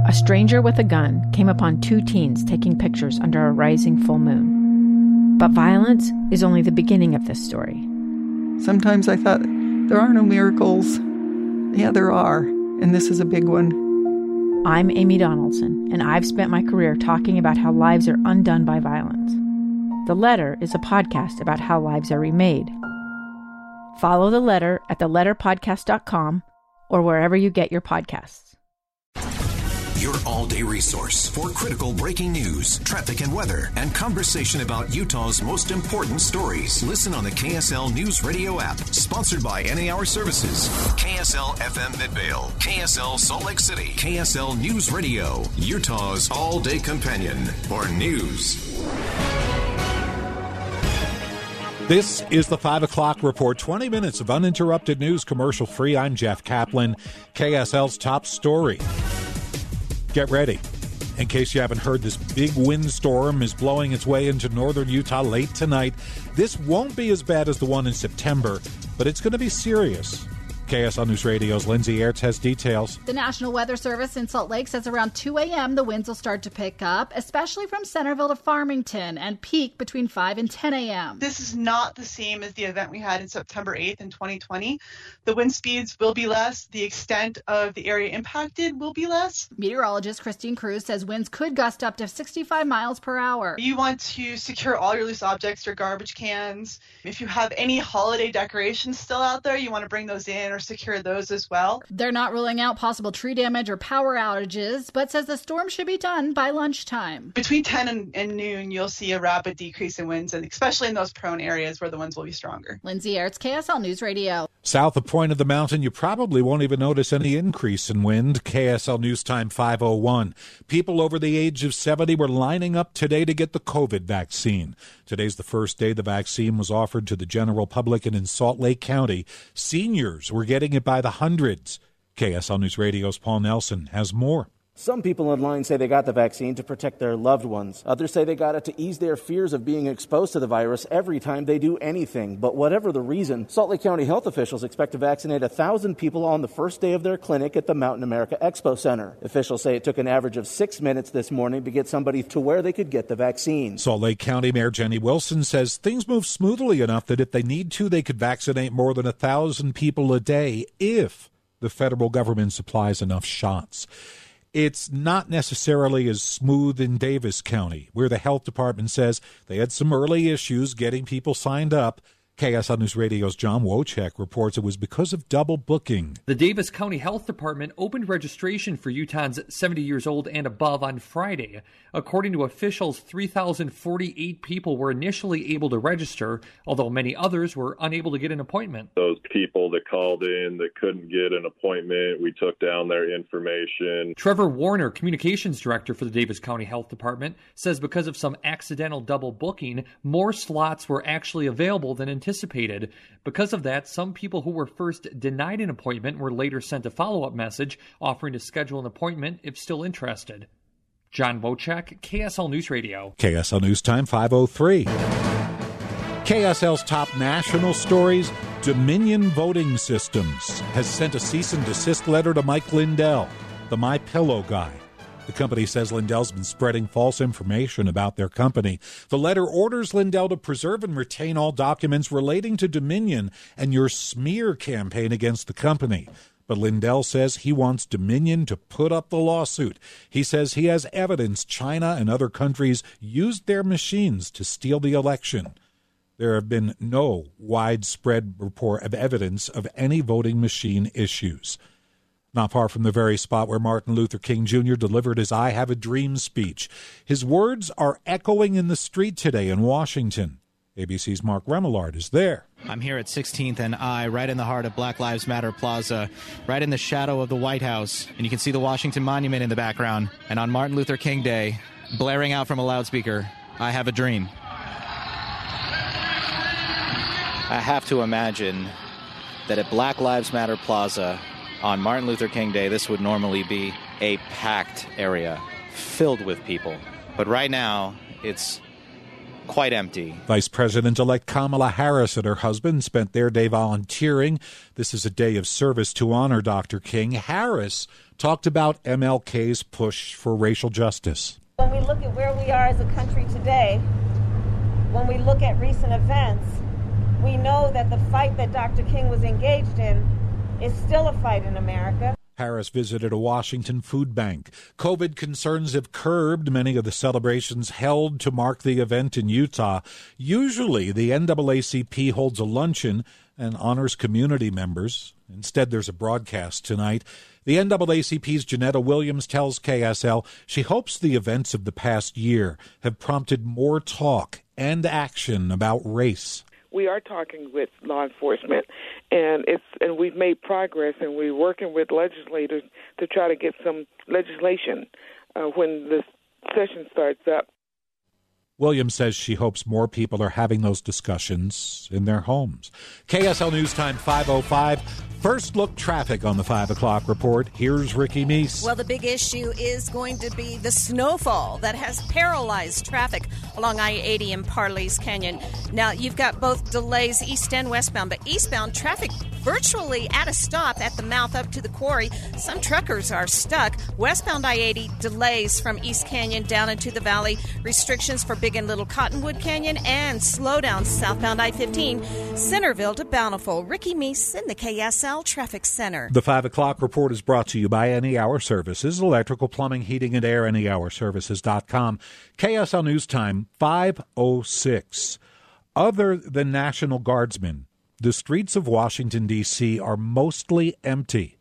a stranger with a gun came upon two teens taking pictures under a rising full moon. But violence is only the beginning of this story. Sometimes I thought, there are no miracles. Yeah, there are, and this is a big one. I'm Amy Donaldson, and I've spent my career talking about how lives are undone by violence. The Letter is a podcast about how lives are remade. Follow The Letter at theletterpodcast.com or wherever you get your podcasts. Your all-day resource for critical breaking news, traffic and weather, and conversation about Utah's most important stories. Listen on the KSL News Radio app, sponsored by Any Hour Services, KSL FM Midvale, KSL Salt Lake City, KSL News Radio, Utah's all-day companion for news. This is the 5 o'clock report. 20 minutes of uninterrupted news, commercial-free. I'm Jeff Kaplan. KSL's top story. Get ready. In case you haven't heard, this big windstorm is blowing its way into northern Utah late tonight. This won't be as bad as the one in September, but it's going to be serious. KSL News Radio's Lindsay Aerts has details. The National Weather Service in Salt Lake says around 2 a.m. the winds will start to pick up, especially from Centerville to Farmington, and peak between 5 and 10 a.m. This is not the same as the event we had in September 8th in 2020. The wind speeds will be less. The extent of the area impacted will be less. Meteorologist Christine Cruz says winds could gust up to 65 miles per hour. You want to secure all your loose objects, your garbage cans. If you have any holiday decorations still out there, you want to bring those in or secure those as well. They're not ruling out possible tree damage or power outages, but says the storm should be done by lunchtime. Between 10 and noon, you'll see a rapid decrease in winds, and especially in those prone areas where the winds will be stronger. Lindsay Aerts, KSL News Radio. South of Point of the Mountain, you probably won't even notice any increase in wind. KSL News Time 5:01. People over the age of 70 were lining up today to get the COVID vaccine. Today's the first day the vaccine was offered to the general public, and in Salt Lake County, seniors were getting it by the hundreds. KSL News Radio's Paul Nelson has more. Some people online say they got the vaccine to protect their loved ones. Others say they got it to ease their fears of being exposed to the virus every time they do anything. But whatever the reason, Salt Lake County health officials expect to vaccinate 1,000 people on the first day of their clinic at the Mountain America Expo Center. Officials say it took an average of 6 minutes this morning to get somebody to where they could get the vaccine. Salt Lake County Mayor Jenny Wilson says things move smoothly enough that if they need to, they could vaccinate more than 1,000 people a day if the federal government supplies enough shots. It's not necessarily as smooth in Davis County, where the health department says they had some early issues getting people signed up. KSL News Radio's John Wojcik reports it was because of double booking. The Davis County Health Department opened registration for Utahns 70 years old and above on Friday. According to officials, 3,048 people were initially able to register, although many others were unable to get an appointment. Those people that called in that couldn't get an appointment, we took down their information. Trevor Warner, communications director for the Davis County Health Department, says because of some accidental double booking, more slots were actually available than anticipated. Because of that, some people who were first denied an appointment were later sent a follow-up message offering to schedule an appointment if still interested. John Wojcik, KSL News Radio. KSL News Time 5:03. KSL's top national stories. Dominion Voting Systems has sent a cease and desist letter to Mike Lindell, the MyPillow guy. The company says Lindell's been spreading false information about their company. The letter orders Lindell to preserve and retain all documents relating to Dominion and your smear campaign against the company. But Lindell says he wants Dominion to put up the lawsuit. He says he has evidence China and other countries used their machines to steal the election. There have been no widespread report of evidence of any voting machine issues. Not far from the very spot where Martin Luther King Jr. delivered his I Have a Dream speech. His words are echoing in the street today in Washington. ABC's Mark Remillard is there. I'm here at 16th and I, right in the heart of Black Lives Matter Plaza, right in the shadow of the White House. And you can see the Washington Monument in the background. And on Martin Luther King Day, blaring out from a loudspeaker, I have a dream. I have to imagine that at Black Lives Matter Plaza on Martin Luther King Day, this would normally be a packed area filled with people. But right now, it's quite empty. Vice President-elect Kamala Harris and her husband spent their day volunteering. This is a day of service to honor Dr. King. Harris talked about MLK's push for racial justice. When we look at where we are as a country today, when we look at recent events, we know that the fight that Dr. King was engaged in is still a fight in America. Harris visited a Washington food bank. COVID concerns have curbed many of the celebrations held to mark the event in Utah. Usually, the NAACP holds a luncheon and honors community members. Instead, there's a broadcast tonight. The NAACP's Janetta Williams tells KSL she hopes the events of the past year have prompted more talk and action about race. We are talking with law enforcement, and we've made progress, and we're working with legislators to try to get some legislation when the session starts up. Williams says she hopes more people are having those discussions in their homes. KSL News Time 5:05. First look traffic on the 5 o'clock report. Here's Ricky Meese. Well, the big issue is going to be the snowfall that has paralyzed traffic along I-80 in Parley's Canyon. Now, you've got both delays east and westbound, but eastbound traffic virtually at a stop at the mouth up to the quarry. Some truckers are stuck. Westbound I-80 delays from East Canyon down into the valley. Restrictions for Big and Little Cottonwood Canyon and slowdowns southbound I-15, Centerville to Bountiful. Ricky Meese in the KSL Traffic Center. The 5 o'clock report is brought to you by Any Hour Services, electrical, plumbing, heating, and air, anyhourservices.com. KSL News Time 5:06. Other than National Guardsmen, the streets of Washington, D.C. are mostly empty.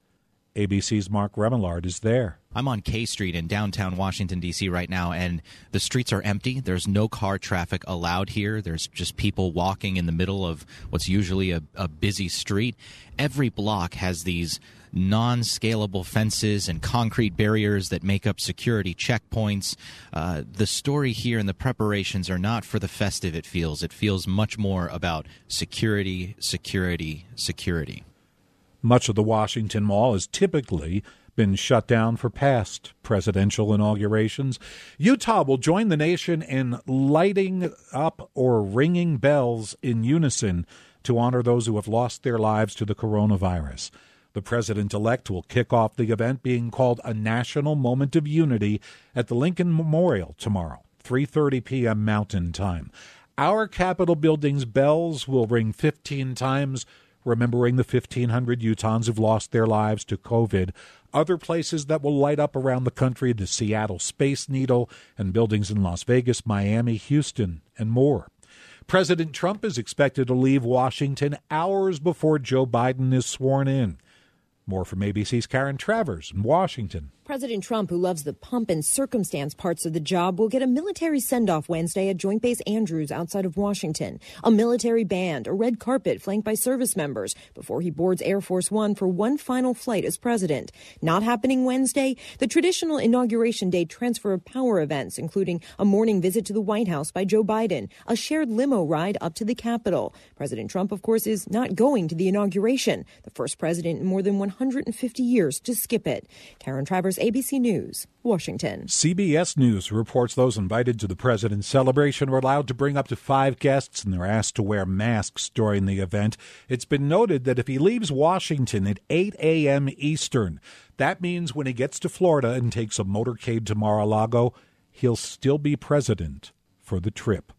ABC's Mark Remillard is there. I'm on K Street in downtown Washington, D.C. right now, and the streets are empty. There's no car traffic allowed here. There's just people walking in the middle of what's usually a busy street. Every block has these non-scalable fences and concrete barriers that make up security checkpoints. The story here and the preparations are not for the festive, it feels. It feels much more about security, security, security. Much of the Washington Mall has typically been shut down for past presidential inaugurations. Utah will join the nation in lighting up or ringing bells in unison to honor those who have lost their lives to the coronavirus. The president-elect will kick off the event being called a National Moment of Unity at the Lincoln Memorial tomorrow, 3:30 p.m. Mountain Time. Our Capitol building's bells will ring 15 times, remembering the 1,500 Utahns who've lost their lives to COVID. Other places that will light up around the country, the Seattle Space Needle and buildings in Las Vegas, Miami, Houston, and more. President Trump is expected to leave Washington hours before Joe Biden is sworn in. More from ABC's Karen Travers in Washington. President Trump, who loves the pomp and circumstance parts of the job, will get a military send-off Wednesday at Joint Base Andrews outside of Washington. A military band, a red carpet flanked by service members before he boards Air Force One for one final flight as president. Not happening Wednesday, the traditional Inauguration Day transfer of power events, including a morning visit to the White House by Joe Biden, a shared limo ride up to the Capitol. President Trump, of course, is not going to the inauguration, the first president in more than 150 years to skip it. Karen Travers, ABC News, Washington. CBS News reports those invited to the president's celebration were allowed to bring up to 5 guests, and they're asked to wear masks during the event. It's been noted that if he leaves Washington at 8 a.m. Eastern, that means when he gets to Florida and takes a motorcade to Mar-a-Lago, he'll still be president for the trip.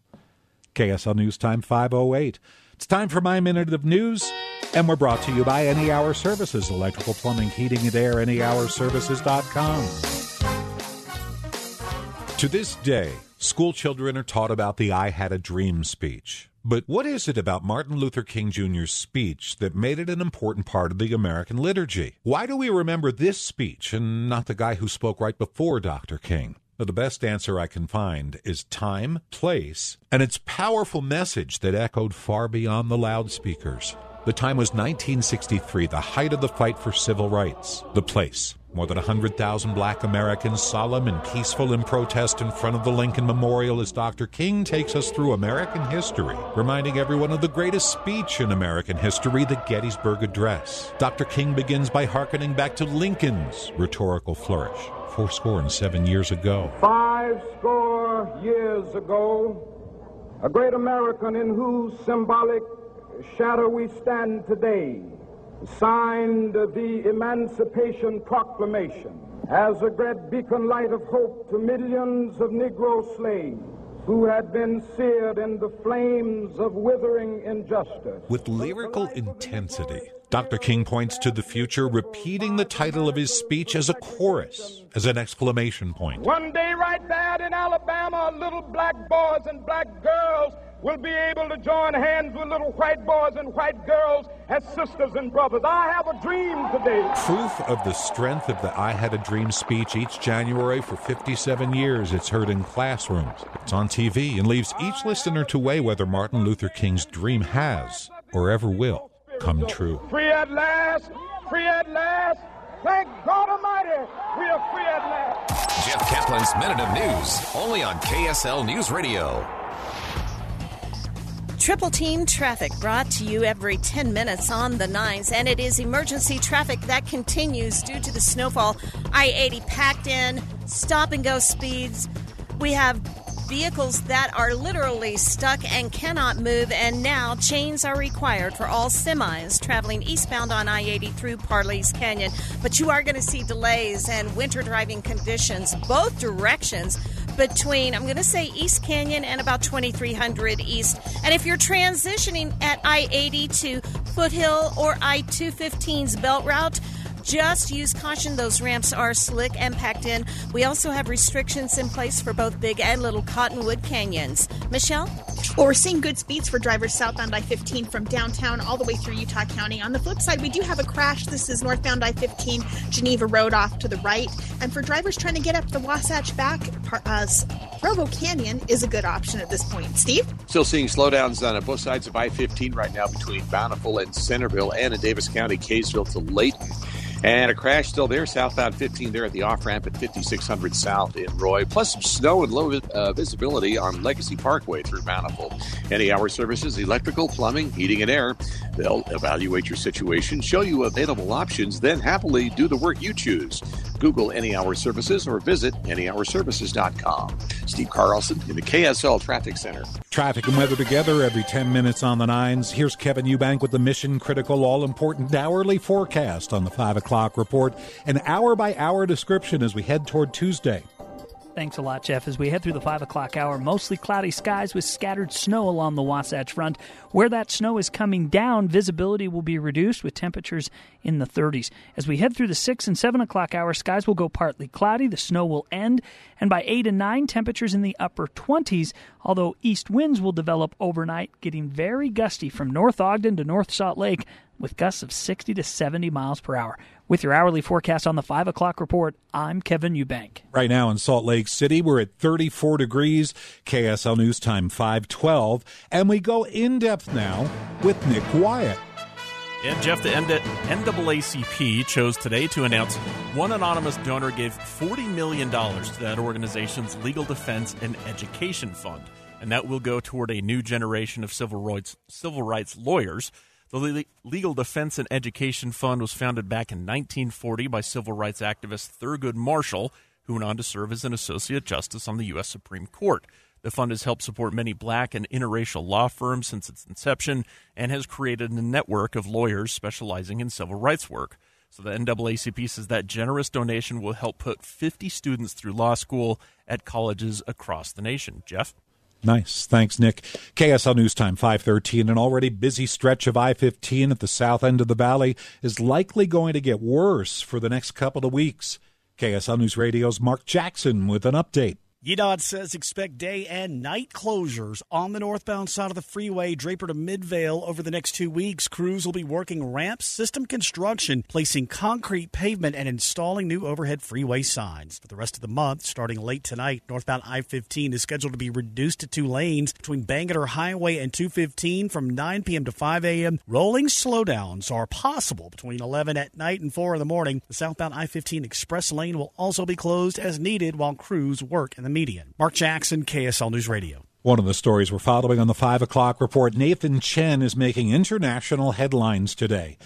KSL News Time 5:08. It's time for my Minute of News, and we're brought to you by Any Hour Services, electrical, plumbing, heating, and air, anyhourservices.com. To this day, school children are taught about the I Had a Dream speech. But what is it about Martin Luther King Jr.'s speech that made it an important part of the American liturgy? Why do we remember this speech and not the guy who spoke right before Dr. King? Well, the best answer I can find is time, place, and its powerful message that echoed far beyond the loudspeakers. The time was 1963, the height of the fight for civil rights. The place, more than 100,000 black Americans solemn and peaceful in protest in front of the Lincoln Memorial as Dr. King takes us through American history, reminding everyone of the greatest speech in American history, the Gettysburg Address. Dr. King begins by hearkening back to Lincoln's rhetorical flourish 77 years ago. 50 years ago, a great American in whose symbolic shadow we stand today signed the Emancipation Proclamation as a great beacon light of hope to millions of Negro slaves who had been seared in the flames of withering injustice. With lyrical intensity, Dr. King points to the future, repeating the title of his speech as a chorus, as an exclamation point. One day right there in Alabama, little black boys and black girls will be able to join hands with little white boys and white girls as sisters and brothers. I have a dream today. Proof of the strength of the I Had a Dream speech each January for 57 years. It's heard in classrooms. It's on TV and leaves each listener to weigh whether Martin Luther King's dream has or ever will come true. Free at last, free at last. Thank God Almighty, we are free at last. Jeff Kaplan's Minute of News, only on KSL News Radio. Triple Team Traffic brought to you every 10 minutes on the 9s, and it is emergency traffic that continues due to the snowfall. I-80 packed in, stop-and-go speeds. We have vehicles that are literally stuck and cannot move, and now chains are required for all semis traveling eastbound on I-80 through Parley's Canyon. But you are going to see delays and winter driving conditions both directions between, I'm going to say, East Canyon and about 2300 East. And if you're transitioning at I-80 to Foothill or I-215's belt route, just use caution. Those ramps are slick and packed in. We also have restrictions in place for both Big and Little Cottonwood Canyons. Michelle? Well, we're seeing good speeds for drivers southbound I-15 from downtown all the way through Utah County. On the flip side, we do have a crash. This is northbound I-15, Geneva Road off to the right. And for drivers trying to get up the Wasatch back, Provo Canyon is a good option at this point. Steve? Still seeing slowdowns on both sides of I-15 right now between Bountiful and Centerville, and in Davis County, Kaysville to Layton. And a crash still there, southbound 15 there at the off-ramp at 5600 South in Roy. Plus some snow and low visibility on Legacy Parkway through Bountiful. Any hour services, electrical, plumbing, heating, and air. They'll evaluate your situation, show you available options, then happily do the work you choose. Google Any Hour Services or visit anyhourservices.com. Steve Carlson in the KSL Traffic Center. Traffic and weather together every 10 minutes on the 9s. Here's Kevin Eubank with the mission-critical, all-important hourly forecast on the 5 o'clock report. An hour-by-hour description as we head toward Tuesday. Thanks a lot, Jeff. As we head through the 5 o'clock hour, mostly cloudy skies with scattered snow along the Wasatch Front. Where that snow is coming down, visibility will be reduced with temperatures in the 30s. As we head through the 6 and 7 o'clock hour, skies will go partly cloudy, the snow will end, and by 8 and 9, temperatures in the upper 20s, although east winds will develop overnight, getting very gusty from North Ogden to North Salt Lake, with gusts of 60 to 70 miles per hour. With your hourly forecast on the 5 o'clock report, I'm Kevin Eubank. Right now in Salt Lake City, we're at 34 degrees, KSL News Time 5:12, and we go in-depth now with Nick Wyatt. And Jeff, the NAACP chose today to announce one anonymous donor gave $40 million to that organization's Legal Defense and Education Fund, and that will go toward a new generation of civil rights lawyers. The Legal Defense and Education Fund was founded back in 1940 by civil rights activist Thurgood Marshall, who went on to serve as an associate justice on the U.S. Supreme Court. The fund has helped support many black and interracial law firms since its inception and has created a network of lawyers specializing in civil rights work. So the NAACP says that generous donation will help put 50 students through law school at colleges across the nation. Jeff? Nice. Thanks, Nick. KSL News Time 5:13. An already busy stretch of I-15 at the south end of the valley is likely going to get worse for the next couple of weeks. KSL News Radio's Mark Jackson with an update. YDOT says expect day and night closures on the northbound side of the freeway, Draper to Midvale, over the next 2 weeks. Crews will be working ramp system construction, placing concrete pavement, and installing new overhead freeway signs. For the rest of the month, starting late tonight, northbound I-15 is scheduled to be reduced to 2 lanes between Bangerter Highway and 215 from 9 p.m. to 5 a.m. Rolling slowdowns are possible between 11 at night and 4 in the morning. The southbound I-15 express lane will also be closed as needed while crews work in the median. Mark Jackson, KSL News Radio. One of the stories we're following on the 5 o'clock report, Nathan Chen is making international headlines today.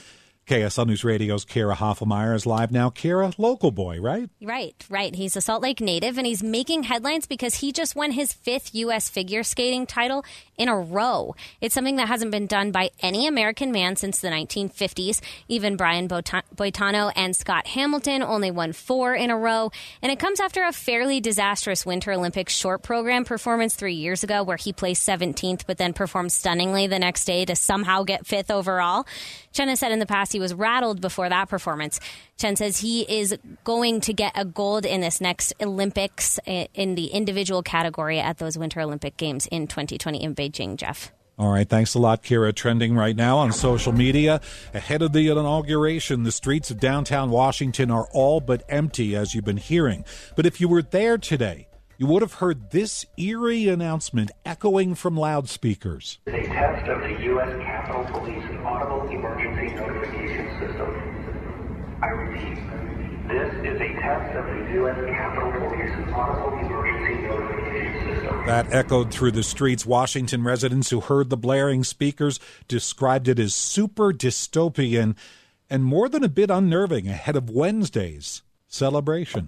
KSL News Radio's Kara Hoffelmeyer is live now. Kara, local boy, right? Right. He's a Salt Lake native, and he's making headlines because he just won his 5th U.S. figure skating title in a row. It's something that hasn't been done by any American man since the 1950s. Even Brian Boitano and Scott Hamilton only won 4 in a row. And it comes after a fairly disastrous Winter Olympics short program performance 3 years ago where he placed 17th but then performed stunningly the next day to somehow get 5th overall. Chen has said in the past he was rattled before that performance. Chen says he is going to get a gold in this next Olympics in the individual category at those Winter Olympic Games in 2020 in Beijing, Jeff. All right, thanks a lot, Kira. Trending right now on social media. Ahead of the inauguration, the streets of downtown Washington are all but empty, as you've been hearing. But if you were there today, you would have heard this eerie announcement echoing from loudspeakers. A test of the U.S. Capitol Police Audible Emergency Notification System. I repeat, this is a test of the U.S. Capitol Police Audible Emergency Notification System. That echoed through the streets. Washington residents who heard the blaring speakers described it as super dystopian and more than a bit unnerving ahead of Wednesday's celebration.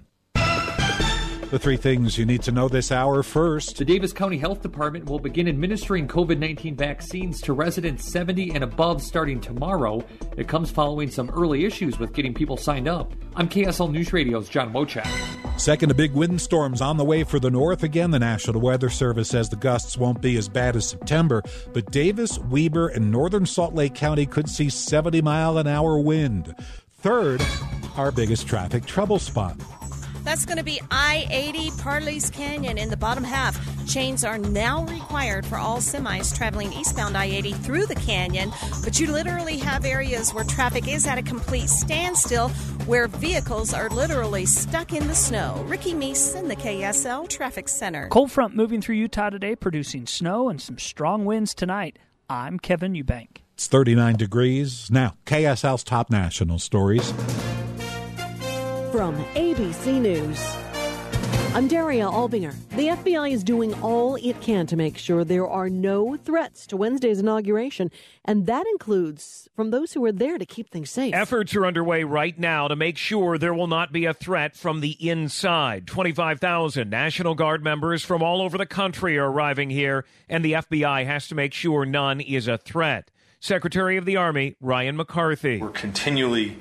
The 3 things you need to know this hour. First, the Davis County Health Department will begin administering COVID-19 vaccines to residents 70 and above starting tomorrow. It comes following some early issues with getting people signed up. I'm KSL News Radio's John Mochak. Second, a big windstorm's on the way for the north. Again, the National Weather Service says the gusts won't be as bad as September, but Davis, Weber, and northern Salt Lake County could see 70-mile-an-hour wind. Third, our biggest traffic trouble spot. That's going to be I-80 Parleys Canyon in the bottom half. Chains are now required for all semis traveling eastbound I-80 through the canyon, but you literally have areas where traffic is at a complete standstill, where vehicles are literally stuck in the snow. Ricky Meese in the KSL Traffic Center. Cold front moving through Utah today, producing snow and some strong winds tonight. I'm Kevin Eubank. It's 39 degrees. Now, KSL's top national stories. From ABC News, I'm Daria Albinger. The FBI is doing all it can to make sure there are no threats to Wednesday's inauguration, and that includes from those who are there to keep things safe. Efforts are underway right now to make sure there will not be a threat from the inside. 25,000 National Guard members from all over the country are arriving here, and the FBI has to make sure none is a threat. Secretary of the Army Ryan McCarthy. We're continually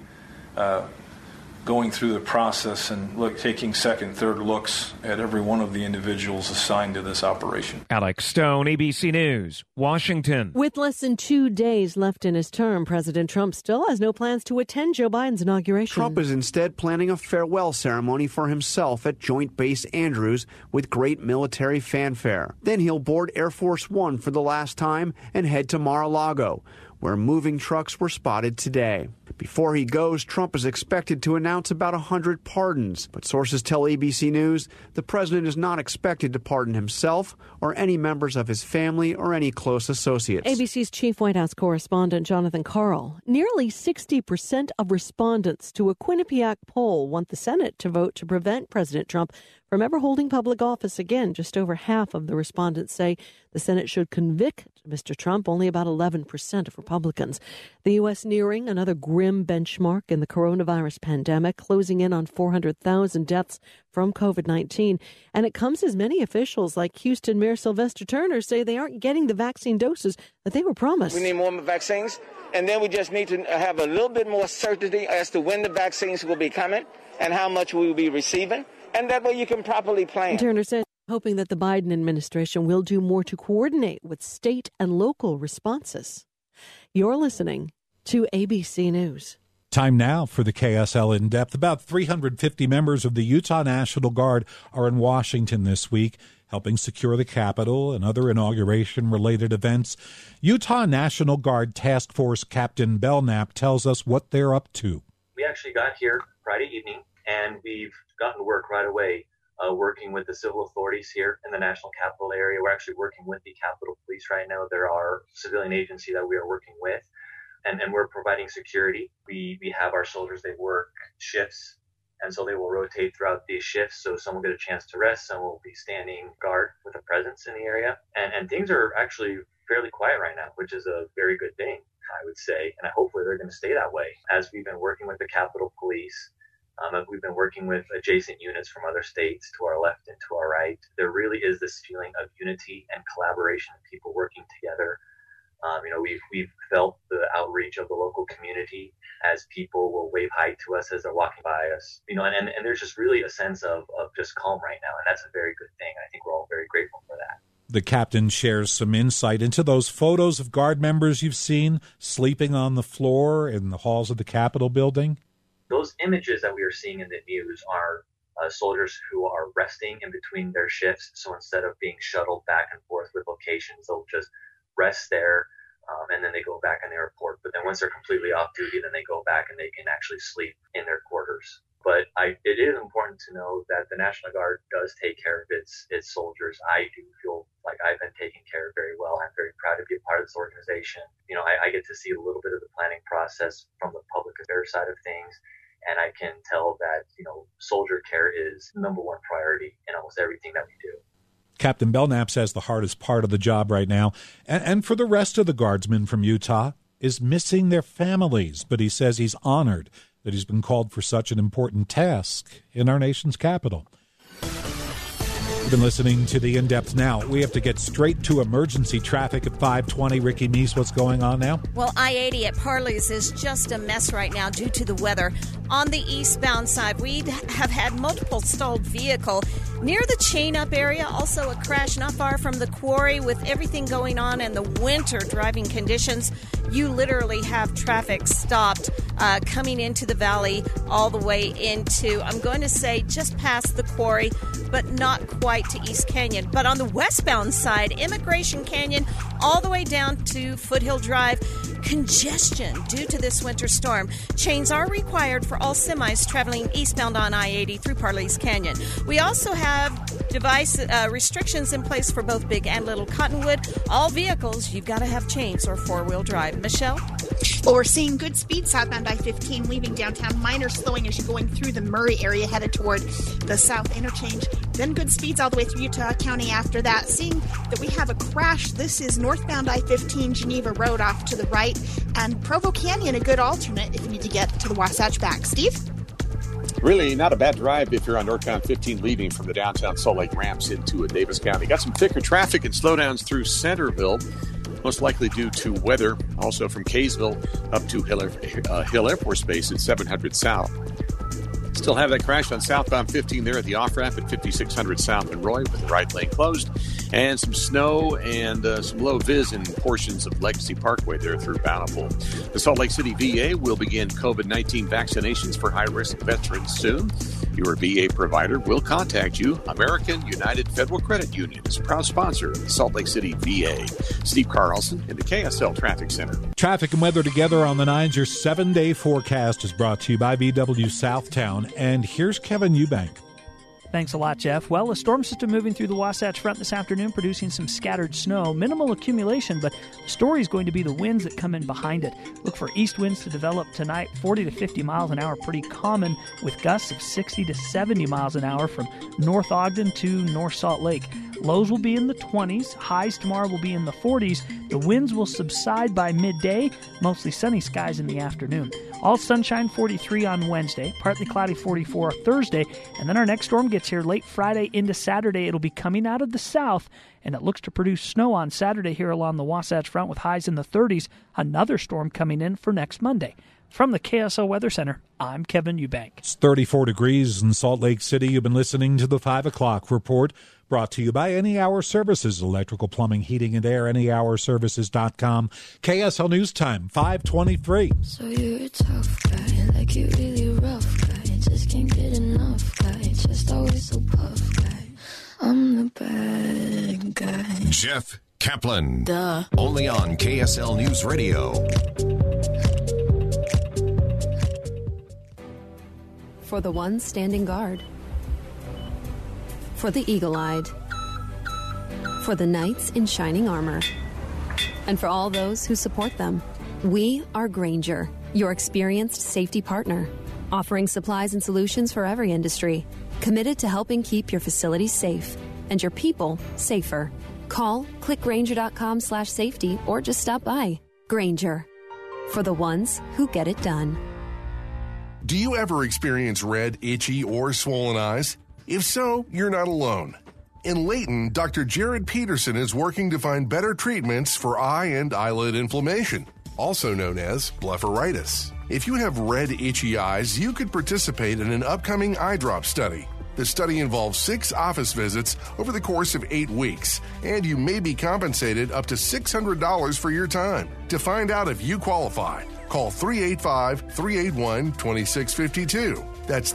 going through the process and taking second, third looks at every one of the individuals assigned to this operation. Alex Stone, ABC News, Washington. With less than 2 days left in his term, President Trump still has no plans to attend Joe Biden's inauguration. Trump is instead planning a farewell ceremony for himself at Joint Base Andrews with great military fanfare. Then he'll board Air Force One for the last time and head to Mar-a-Lago, where moving trucks were spotted today. Before he goes, Trump is expected to announce about 100 pardons. But sources tell ABC News the president is not expected to pardon himself or any members of his family or any close associates. ABC's chief White House correspondent Jonathan Karl. Nearly 60% of respondents to a Quinnipiac poll want the Senate to vote to prevent President Trump from ever holding public office again. Just over half of the respondents say the Senate should convict Mr. Trump, only about 11% of Republicans. The U.S. nearing another grim benchmark in the coronavirus pandemic, closing in on 400,000 deaths from COVID-19. And it comes as many officials like Houston Mayor Sylvester Turner say they aren't getting the vaccine doses that they were promised. We need more vaccines, and then we just need to have a little bit more certainty as to when the vaccines will be coming and how much we will be receiving. And that way you can properly plan. Turner said, hoping that the Biden administration will do more to coordinate with state and local responses. You're listening to ABC News. Time now for the KSL In Depth. About 350 members of the Utah National Guard are in Washington this week, helping secure the Capitol and other inauguration-related events. Utah National Guard Task Force Captain Belknap tells us what they're up to. We actually got here Friday evening, and we've gotten to work right away, working with the civil authorities here in the National Capital area. We're actually working with the Capitol Police right now. They're our civilian agency that we are working with, and we're providing security. We have our soldiers, they work shifts, and so they will rotate throughout these shifts, so some will get a chance to rest, some will be standing guard with a presence in the area, and things are actually fairly quiet right now, which is a very good thing. I would say, and hopefully they're going to stay that way. As we've been working with the Capitol Police, we've been working with adjacent units from other states to our left and to our right. There really is this feeling of unity and collaboration, people working together. We've felt the outreach of the local community as people will wave hi to us as they're walking by us, and there's just really a sense of just calm right now, and that's a very good thing. I think we're all very grateful for that. The captain shares some insight into those photos of Guard members you've seen sleeping on the floor in the halls of the Capitol building. Those images that we are seeing in the news are soldiers who are resting in between their shifts. So instead of being shuttled back and forth with locations, they'll just rest there, and then they go back and they report. But then once they're completely off duty, then they go back and they can actually sleep in their quarters. But it is important to know that the National Guard does take care of its soldiers. I do feel like I've been taken care of very well. I'm very proud to be a part of this organization. I get to see a little bit of the planning process from the public affairs side of things. And I can tell that, soldier care is number one priority in almost everything that we do. Captain Belknap says the hardest part of the job right now, and for the rest of the Guardsmen from Utah, is missing their families. But he says he's honored that he's been called for such an important task in our nation's capital. You've been listening to The In-Depth Now. We have to get straight to emergency traffic at 520. Ricky Meese, what's going on now? Well, I-80 at Parley's is just a mess right now due to the weather. On the eastbound side, we have had multiple stalled vehicle near the chain-up area. Also a crash not far from the quarry. With everything going on and the winter driving conditions, you literally have traffic stopped coming into the valley all the way into, I'm going to say, just past the quarry, but not quite to East Canyon. But on the westbound side, Immigration Canyon, all the way down to Foothill Drive, congestion due to this winter storm. Chains are required for all semis traveling eastbound on I-80 through Parley's Canyon. We also have device restrictions in place for both Big and Little Cottonwood. All vehicles, you've got to have chains or four-wheel drive. Michelle? Well, we're seeing good speed southbound I-15 leaving downtown. Minor slowing as you're going through the Murray area headed toward the south interchange. Then good speeds all the way through Utah County after that. Seeing that we have a crash. This is northbound I-15 Geneva Road off to the right. And Provo Canyon, a good alternate if you need to get to the Wasatch back. Steve? Really not a bad drive if you're on northbound 15 leaving from the downtown Salt Lake ramps into Davis County. Got some thicker traffic and slowdowns through Centerville, most likely due to weather. Also from Kaysville up to Hill Air Force Base at 700 South. Still have that crash on southbound 15 there at the off-ramp at 5600 South Monroy with the right lane closed. And some snow and some low vis in portions of Legacy Parkway there through Bountiful. The Salt Lake City VA will begin COVID-19 vaccinations for high-risk veterans soon. Your VA provider will contact you. American United Federal Credit Union is a proud sponsor of the Salt Lake City VA. Steve Carlson in the KSL Traffic Center. Traffic and weather together on the 9s. Your 7-day forecast is brought to you by VW Southtown. And here's Kevin Eubank. Thanks a lot, Jeff. Well, a storm system moving through the Wasatch Front this afternoon, producing some scattered snow. Minimal accumulation, but the story is going to be the winds that come in behind it. Look for east winds to develop tonight, 40 to 50 miles an hour, pretty common, with gusts of 60 to 70 miles an hour from North Ogden to North Salt Lake. Lows will be in the 20s. Highs tomorrow will be in the 40s. The winds will subside by midday. Mostly sunny skies in the afternoon. All sunshine, 43 on Wednesday. Partly cloudy, 44 Thursday. And then our next storm gets here late Friday into Saturday. It'll be coming out of the south, and it looks to produce snow on Saturday here along the Wasatch Front with highs in the 30s. Another storm coming in for next Monday. From the KSL Weather Center, I'm Kevin Eubank. It's 34 degrees in Salt Lake City. You've been listening to the 5 o'clock report, brought to you by Any Hour Services, electrical, plumbing, heating, and air, anyhourservices.com. KSL News Time, 5:23. So you're a tough guy, like you really rough guy. Just can't get enough guy, just always so puff guy. I'm the bad guy. Jeff Kaplan. Duh. Only on KSL News Radio. For the ones standing guard. For the eagle-eyed. For the knights in shining armor. And for all those who support them. We are Grainger, your experienced safety partner, offering supplies and solutions for every industry, committed to helping keep your facilities safe and your people safer. Call, click Grainger.com/safety, or just stop by. Grainger, for the ones who get it done. Do you ever experience red, itchy, or swollen eyes? If so, you're not alone. In Layton, Dr. Jared Peterson is working to find better treatments for eye and eyelid inflammation, also known as blepharitis. If you have red, itchy eyes, you could participate in an upcoming eye drop study. The study involves 6 office visits over the course of 8 weeks, and you may be compensated up to $600 for your time. To find out if you qualify, call 385-381-2652. That's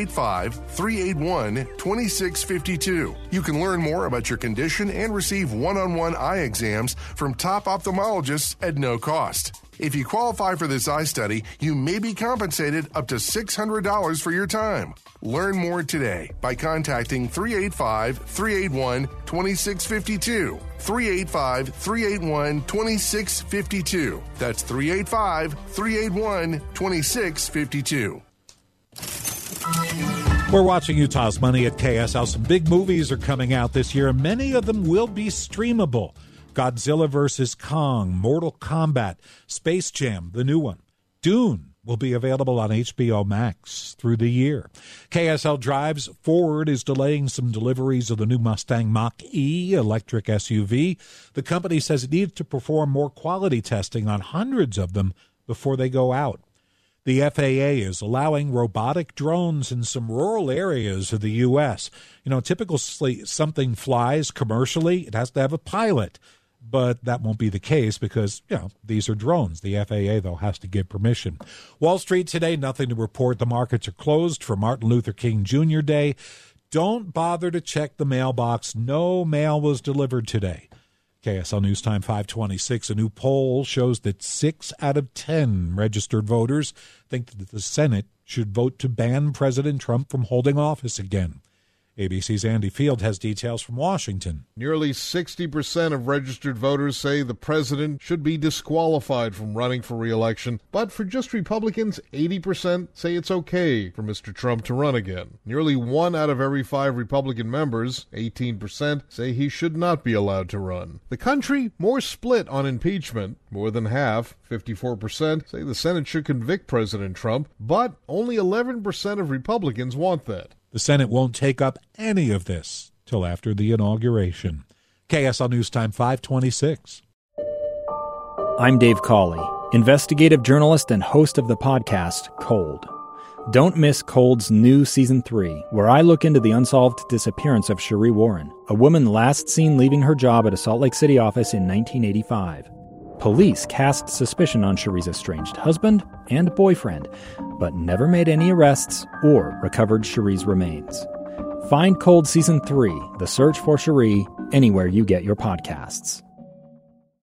385-381-2652. You can learn more about your condition and receive one-on-one eye exams from top ophthalmologists at no cost. If you qualify for this eye study, you may be compensated up to $600 for your time. Learn more today by contacting 385-381-2652. 385-381-2652. That's 385-381-2652. We're watching Utah's Money at KSL. Some big movies are coming out this year, and many of them will be streamable. Godzilla vs. Kong, Mortal Kombat, Space Jam, the new one, Dune will be available on HBO Max through the year. KSL Drives Forward is delaying some deliveries of the new Mustang Mach-E electric SUV. The company says it needs to perform more quality testing on hundreds of them before they go out. The FAA is allowing robotic drones in some rural areas of the U.S. Typically something flies commercially, it has to have a pilot. But that won't be the case because, these are drones. The FAA, though, has to give permission. Wall Street today, nothing to report. The markets are closed for Martin Luther King Jr. Day. Don't bother to check the mailbox. No mail was delivered today. KSL News Time 526. A new poll shows that 6 out of 10 registered voters think that the Senate should vote to ban President Trump from holding office again. ABC's Andy Field has details from Washington. Nearly 60% of registered voters say the president should be disqualified from running for re-election, but for just Republicans, 80% say it's okay for Mr. Trump to run again. Nearly 1 out of every 5 Republican members, 18%, say he should not be allowed to run. The country more split on impeachment. More than half, 54%, say the Senate should convict President Trump, but only 11% of Republicans want that. The Senate won't take up any of this till after the inauguration. KSL News Time 526. I'm Dave Cawley, investigative journalist and host of the podcast Cold. Don't miss Cold's new Season 3, where I look into the unsolved disappearance of Cherie Warren, a woman last seen leaving her job at a Salt Lake City office in 1985. Police cast suspicion on Cherie's estranged husband and boyfriend, but never made any arrests or recovered Cherie's remains. Find Cold Season 3, The Search for Cherie, anywhere you get your podcasts.